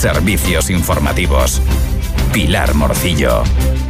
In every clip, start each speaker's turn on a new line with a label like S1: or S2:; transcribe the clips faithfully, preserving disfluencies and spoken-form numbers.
S1: Servicios informativos. Pilar Morcillo.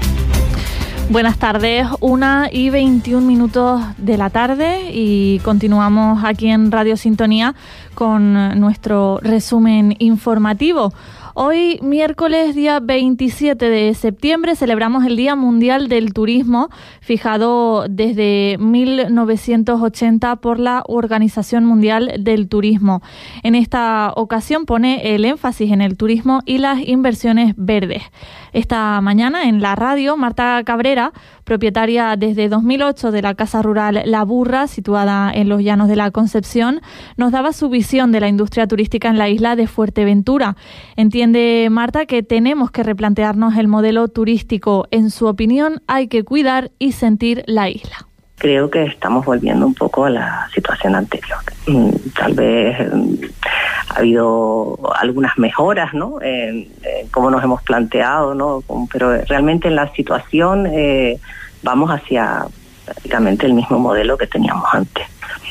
S2: Buenas tardes, una y veintiún minutos de la tarde y continuamos aquí en Radio Sintonía con nuestro resumen informativo. Hoy, miércoles, día veintisiete de septiembre, celebramos el Día Mundial del Turismo, fijado desde mil novecientos ochenta por la Organización Mundial del Turismo. En esta ocasión pone el énfasis en el turismo y las inversiones verdes. Esta mañana en la radio, Marta Cabrera, propietaria desde dos mil ocho de la Casa Rural La Burra, situada en los Llanos de la Concepción, nos daba su visión de la industria turística en la isla de Fuerteventura. Entiende Marta que tenemos que replantearnos el modelo turístico. En su opinión, hay que cuidar y sentir la isla.
S3: Creo que estamos volviendo un poco a la situación anterior. Tal vez ha habido algunas mejoras, ¿no? En, en cómo nos hemos planteado, ¿no? Pero realmente en la situación eh, vamos hacia prácticamente el mismo modelo que teníamos antes.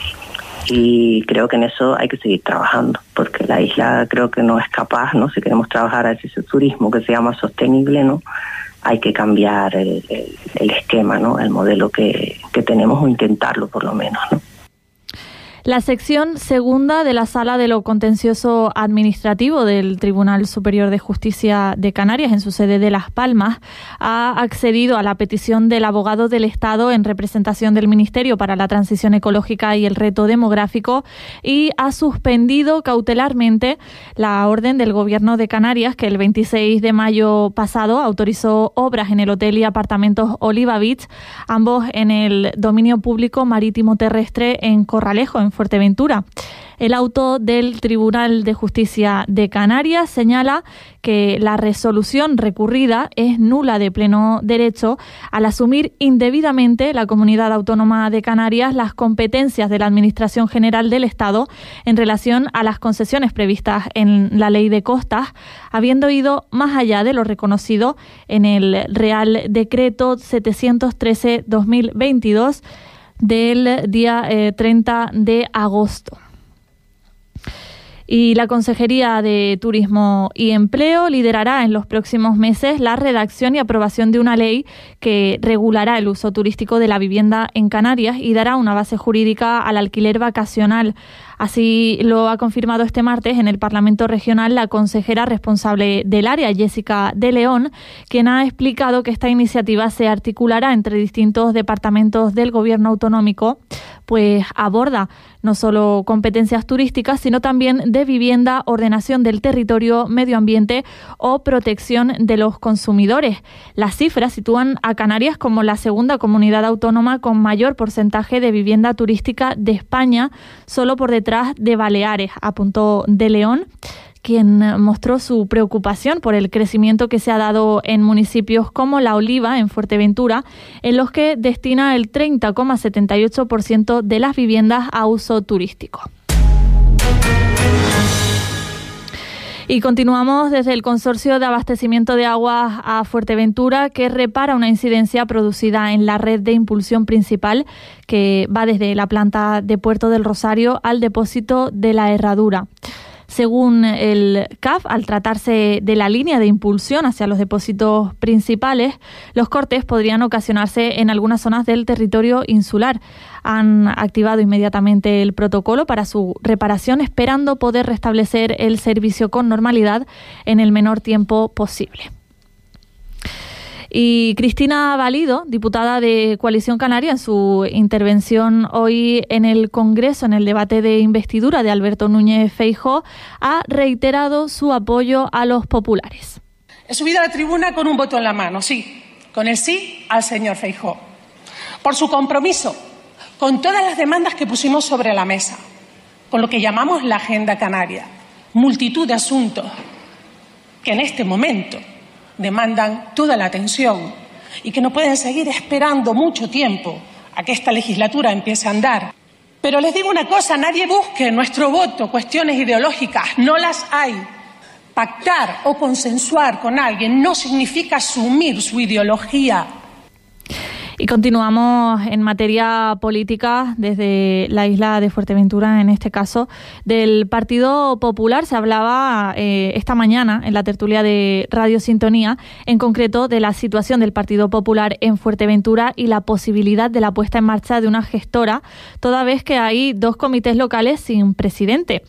S3: Y creo que en eso hay que seguir trabajando, porque la isla creo que no es capaz, ¿no? Si queremos trabajar hacia ese turismo que sea más sostenible, ¿no? Hay que cambiar el, el, el esquema, ¿no? El modelo que, que tenemos, o intentarlo por lo menos, ¿no?
S2: La sección segunda de la Sala de lo Contencioso Administrativo del Tribunal Superior de Justicia de Canarias, en su sede de Las Palmas, ha accedido a la petición del abogado del Estado en representación del Ministerio para la Transición Ecológica y el Reto Demográfico y ha suspendido cautelarmente la orden del Gobierno de Canarias que el veintiséis de mayo pasado autorizó obras en el hotel y apartamentos Oliva Beach, ambos en el dominio público marítimo terrestre en Corralejo, en Fuerteventura. El auto del Tribunal de Justicia de Canarias señala que la resolución recurrida es nula de pleno derecho al asumir indebidamente la Comunidad Autónoma de Canarias las competencias de la Administración General del Estado en relación a las concesiones previstas en la Ley de Costas, habiendo ido más allá de lo reconocido en el Real Decreto setecientos trece barra dos mil veintidós del día eh, treinta de agosto. Y la Consejería de Turismo y Empleo liderará en los próximos meses la redacción y aprobación de una ley que regulará el uso turístico de la vivienda en Canarias y dará una base jurídica al alquiler vacacional. Así lo ha confirmado este martes en el Parlamento Regional la consejera responsable del área, Jessica de León, quien ha explicado que esta iniciativa se articulará entre distintos departamentos del Gobierno autonómico, pues aborda no solo competencias turísticas, sino también de vivienda, ordenación del territorio, medio ambiente o protección de los consumidores. Las cifras sitúan a Canarias como la segunda comunidad autónoma con mayor porcentaje de vivienda turística de España, solo por detrás de Baleares, apuntó de León, quien mostró su preocupación por el crecimiento que se ha dado en municipios como La Oliva, en Fuerteventura, en los que destina el treinta coma setenta y ocho por ciento de las viviendas a uso turístico. Y continuamos desde el Consorcio de Abastecimiento de Aguas a Fuerteventura, que repara una incidencia producida en la red de impulsión principal que va desde la planta de Puerto del Rosario al depósito de la Herradura. Según el C A F, al tratarse de la línea de impulsión hacia los depósitos principales, los cortes podrían ocasionarse en algunas zonas del territorio insular. Han activado inmediatamente el protocolo para su reparación, esperando poder restablecer el servicio con normalidad en el menor tiempo posible. Y Cristina Valido, diputada de Coalición Canaria, en su intervención hoy en el Congreso, en el debate de investidura de Alberto Núñez Feijóo, ha reiterado su apoyo a los populares.
S4: He subido a la tribuna con un voto en la mano, sí, con el sí al señor Feijóo, por su compromiso con todas las demandas que pusimos sobre la mesa, con lo que llamamos la Agenda Canaria, multitud de asuntos que en este momento demandan toda la atención y que no pueden seguir esperando mucho tiempo a que esta legislatura empiece a andar. Pero les digo una cosa, nadie busque nuestro voto cuestiones ideológicas, no las hay. Pactar o consensuar con alguien no significa asumir su ideología.
S2: Y continuamos en materia política desde la isla de Fuerteventura, en este caso, del Partido Popular. Se hablaba eh, esta mañana en la tertulia de Radio Sintonía, en concreto de la situación del Partido Popular en Fuerteventura y la posibilidad de la puesta en marcha de una gestora, toda vez que hay dos comités locales sin presidente.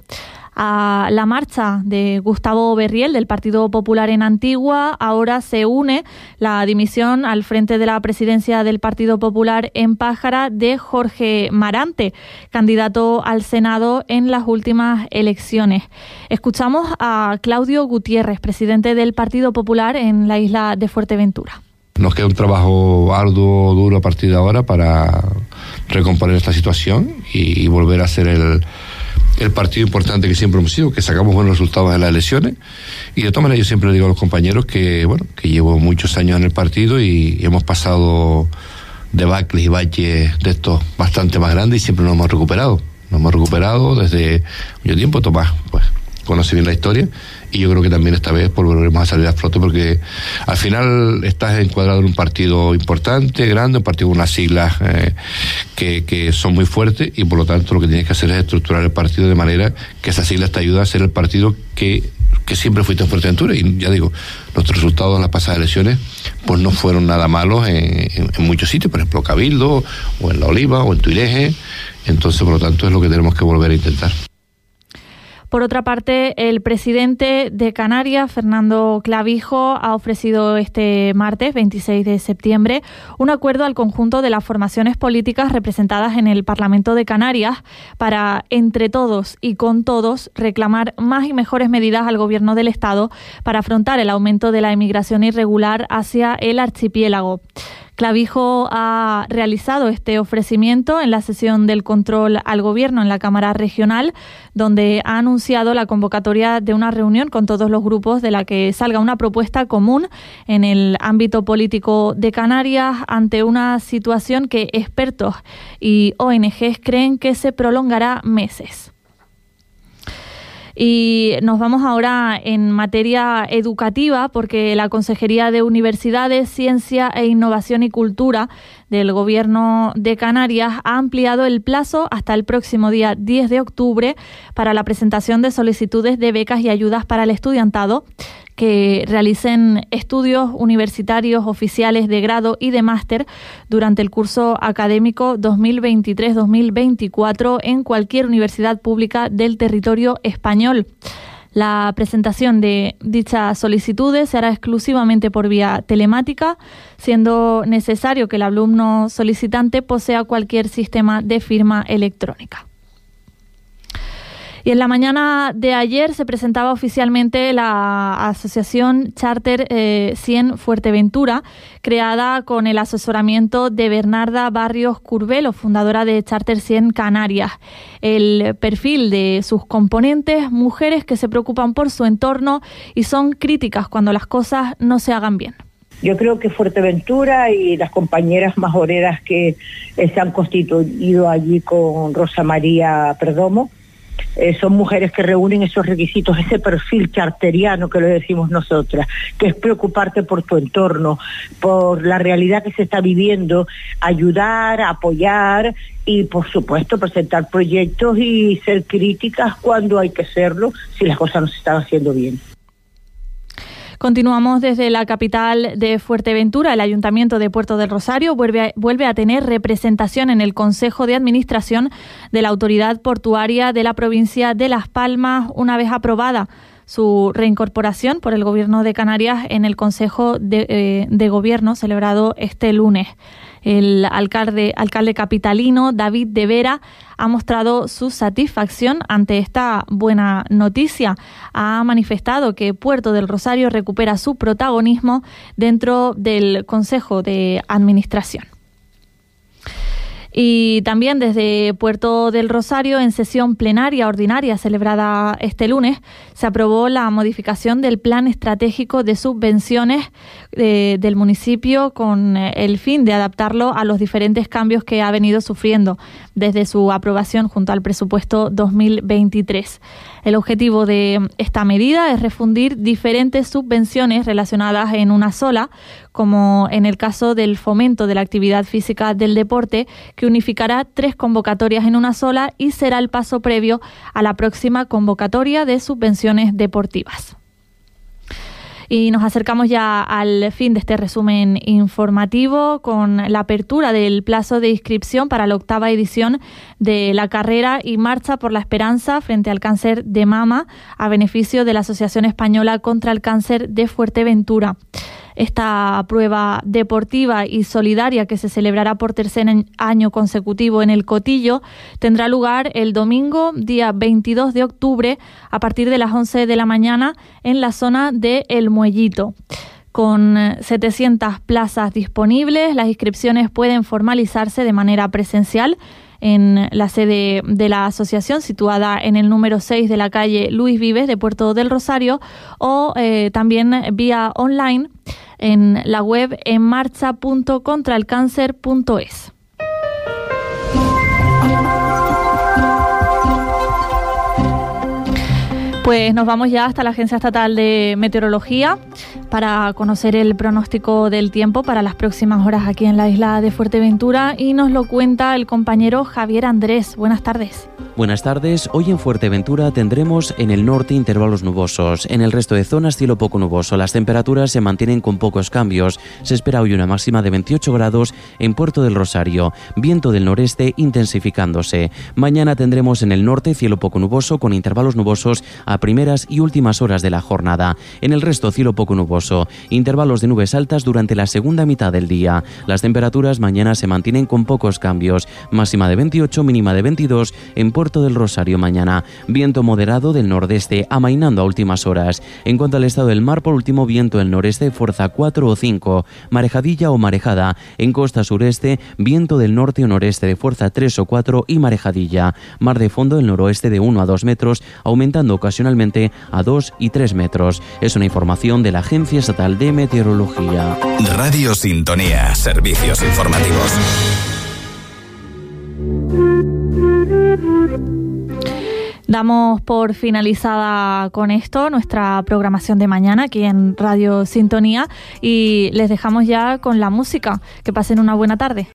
S2: A la marcha de Gustavo Berriel del Partido Popular en Antigua ahora se une la dimisión al frente de la presidencia del Partido Popular en Pájara de Jorge Marante, candidato al Senado en las últimas elecciones. Escuchamos a Claudio Gutiérrez, presidente del Partido Popular en la isla de Fuerteventura.
S5: Nos queda un trabajo arduo, duro a partir de ahora para recomponer esta situación y, y volver a ser el el partido importante que siempre hemos sido, que sacamos buenos resultados en las elecciones. Y de todas maneras yo siempre le digo a los compañeros que bueno que llevo muchos años en el partido y, y hemos pasado debacles y baches de estos bastante más grandes y siempre nos hemos recuperado. Nos hemos recuperado desde mucho tiempo. Tomás pues conoce bien la historia y yo creo que también esta vez volveremos a salir a flote, porque al final estás encuadrado en un partido importante, grande, un partido con unas siglas eh, que, que son muy fuertes, y por lo tanto lo que tienes que hacer es estructurar el partido de manera que esas siglas te ayuden a ser el partido que, que siempre fuiste en Fuerteventura. Y ya digo, nuestros resultados en las pasadas elecciones pues no fueron nada malos en, en, en muchos sitios, por ejemplo Cabildo, o en La Oliva, o en Tuileje. Entonces por lo tanto es lo que tenemos que volver a intentar.
S2: Por otra parte, el presidente de Canarias, Fernando Clavijo, ha ofrecido este martes, veintiséis de septiembre, un acuerdo al conjunto de las formaciones políticas representadas en el Parlamento de Canarias para, entre todos y con todos, reclamar más y mejores medidas al Gobierno del Estado para afrontar el aumento de la inmigración irregular hacia el archipiélago. Clavijo ha realizado este ofrecimiento en la sesión del control al Gobierno en la Cámara Regional, donde ha anunciado la convocatoria de una reunión con todos los grupos de la que salga una propuesta común en el ámbito político de Canarias ante una situación que expertos y O N Ges creen que se prolongará meses. Y nos vamos ahora en materia educativa, porque la Consejería de Universidades, Ciencia e Innovación y Cultura del Gobierno de Canarias ha ampliado el plazo hasta el próximo día diez de octubre para la presentación de solicitudes de becas y ayudas para el estudiantado que realicen estudios universitarios oficiales de grado y de máster durante el curso académico dos mil veintitrés dos mil veinticuatro en cualquier universidad pública del territorio español. La presentación de dichas solicitudes se hará exclusivamente por vía telemática, siendo necesario que el alumno solicitante posea cualquier sistema de firma electrónica. Y en la mañana de ayer se presentaba oficialmente la asociación Charter eh, cien Fuerteventura, creada con el asesoramiento de Bernarda Barrios Curbelo, fundadora de Charter cien Canarias. El perfil de sus componentes, mujeres que se preocupan por su entorno y son críticas cuando las cosas no se hagan bien.
S6: Yo creo que Fuerteventura y las compañeras majoreras que eh, se han constituido allí con Rosa María Perdomo, Eh, son mujeres que reúnen esos requisitos, ese perfil charteriano que lo decimos nosotras, que es preocuparte por tu entorno, por la realidad que se está viviendo, ayudar, apoyar y por supuesto presentar proyectos y ser críticas cuando hay que serlo, si las cosas no se están haciendo bien.
S2: Continuamos desde la capital de Fuerteventura. El Ayuntamiento de Puerto del Rosario vuelve a, vuelve a tener representación en el Consejo de Administración de la Autoridad Portuaria de la provincia de Las Palmas, una vez aprobada su reincorporación por el Gobierno de Canarias en el Consejo de, eh, de Gobierno celebrado este lunes. El alcalde, alcalde capitalino, David de Vera, ha mostrado su satisfacción ante esta buena noticia. Ha manifestado que Puerto del Rosario recupera su protagonismo dentro del Consejo de Administración. Y también desde Puerto del Rosario, en sesión plenaria ordinaria celebrada este lunes, se aprobó la modificación del Plan Estratégico de Subvenciones eh, del municipio con el fin de adaptarlo a los diferentes cambios que ha venido sufriendo desde su aprobación junto al presupuesto dos mil veintitrés. El objetivo de esta medida es refundir diferentes subvenciones relacionadas en una sola, como en el caso del fomento de la actividad física del deporte, que unificará tres convocatorias en una sola y será el paso previo a la próxima convocatoria de subvenciones deportivas. Y nos acercamos ya al fin de este resumen informativo con la apertura del plazo de inscripción para la octava edición de la carrera y marcha por la esperanza frente al cáncer de mama a beneficio de la Asociación Española contra el Cáncer de Fuerteventura. Esta prueba deportiva y solidaria, que se celebrará por tercer año consecutivo en el Cotillo, tendrá lugar el domingo, día veintidós de octubre, a partir de las once de la mañana en la zona de El Muellito. Con setecientas plazas disponibles, las inscripciones pueden formalizarse de manera presencial en la sede de la asociación, situada en el número seis de la calle Luis Vives de Puerto del Rosario, o eh, también vía online en la web en marcha punto contra el cáncer punto es. Pues nos vamos ya hasta la Agencia Estatal de Meteorología para conocer el pronóstico del tiempo para las próximas horas aquí en la isla de Fuerteventura, y nos lo cuenta el compañero Javier Andrés. Buenas tardes.
S7: Buenas tardes. Hoy en Fuerteventura tendremos en el norte intervalos nubosos. En el resto de zonas cielo poco nuboso. Las temperaturas se mantienen con pocos cambios. Se espera hoy una máxima de veintiocho grados en Puerto del Rosario. Viento del noreste intensificándose. Mañana tendremos en el norte cielo poco nuboso con intervalos nubosos a primeras y últimas horas de la jornada. En el resto cielo poco nuboso. Intervalos de nubes altas durante la segunda mitad del día. Las temperaturas mañana se mantienen con pocos cambios. Máxima de veintiocho, mínima de veintidós en Puerto del Rosario mañana. Viento moderado del nordeste amainando a últimas horas. En cuanto al estado del mar, por último, viento del noreste fuerza cuatro o cinco. Marejadilla o marejada. En costa sureste, viento del norte o noreste de fuerza tres o cuatro y marejadilla. Mar de fondo del noroeste de uno a dos metros, aumentando ocasionalmente a dos y tres metros. Es una información de la Agencia Estatal de Meteorología.
S1: Radio Sintonía, servicios informativos.
S2: Damos por finalizada con esto nuestra programación de mañana aquí en Radio Sintonía y les dejamos ya con la música. Que pasen una buena tarde.